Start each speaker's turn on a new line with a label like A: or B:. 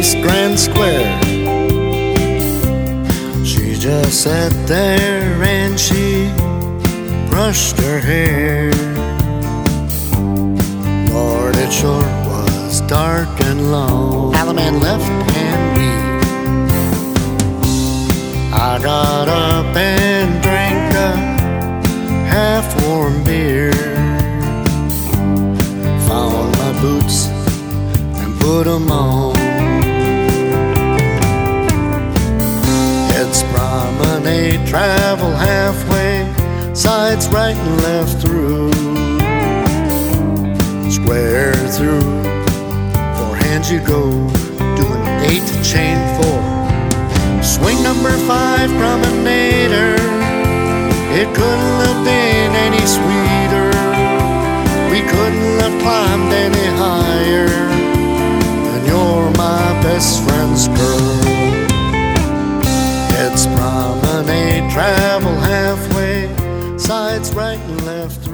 A: East Grand Square. She just sat there and she brushed her hair. Lord, it sure was dark and long. Alaman left and we. I got up and drank a half-warm beer. Found my boots and put 'em on. It's promenade, travel halfway, sides right and left through, square through. Four hands you go, doing 8 chain 4. Swing number 5, promenader. It couldn't have been any sweeter. We couldn't have climbed any higher. And you're my best friend's girl. It's promenade, travel halfway, sides right and left through.